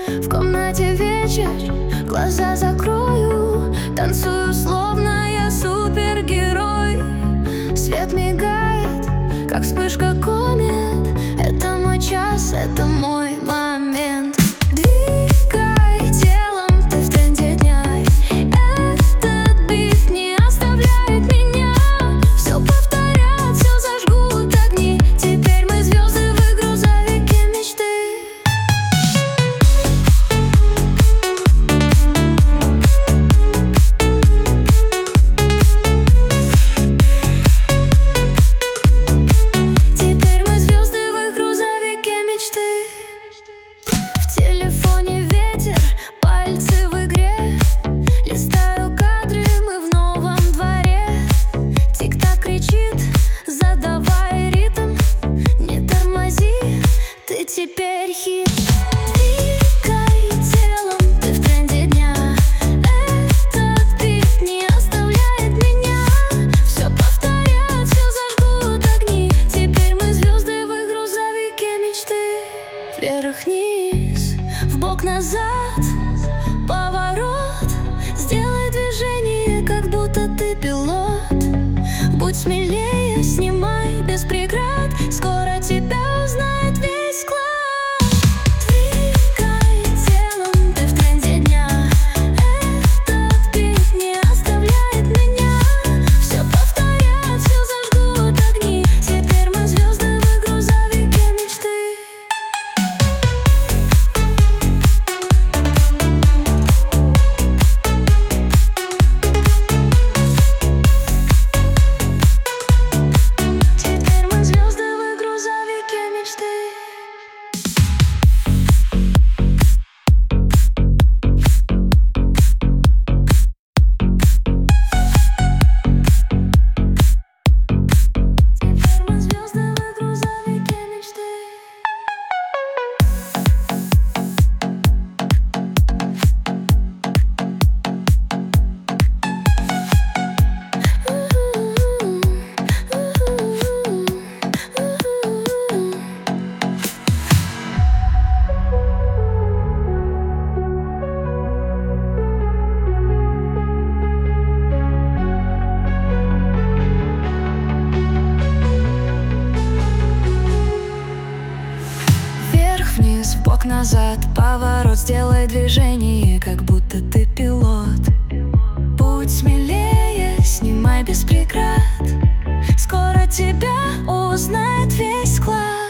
В комнате вечер, глаза закрою, танцую, словно я супергерой. Свет мигает, как вспышка комет. Это мой час, это мой момент. Двигай телом, ты в тренде дня. Этот бит не оставляет меня. Все повторят, все зажгут огни. Теперь мы звезды в их грузовике мечты. Теперь мы звезды в их грузовике мечты. В телефоне ветер, пальцы в игре. Листаю кадры, мы в новом дворе. Тик-так кричит, задавай ритм. Не тормози, ты теперь хит. Двигай телом, ты в тренде дня. Этот бит не оставляет меня. Все повторят, все зажгут огни. Теперь мы звезды в их грузовике мечты. Вверх-вниз, вбок-назад, поворот. Сделай движение, как будто ты пилот. Будь смелее, снимай без преград. Скоро тебя узнает весь класс. Двигай телом, ты в тренде дня. Этот бит не оставляет меня. Все повторят, все зажгут огни. Теперь мы звезды в их грузовике мечты. Теперь мы звезды в их грузовике мечты. Теперь мы звезды в их грузовике мечты. Вверх-вниз, вбок-назад, поворот. Сделай движение, как будто ты пилот. Будь смелее, снимай без преград. Скоро тебя узнает весь класс.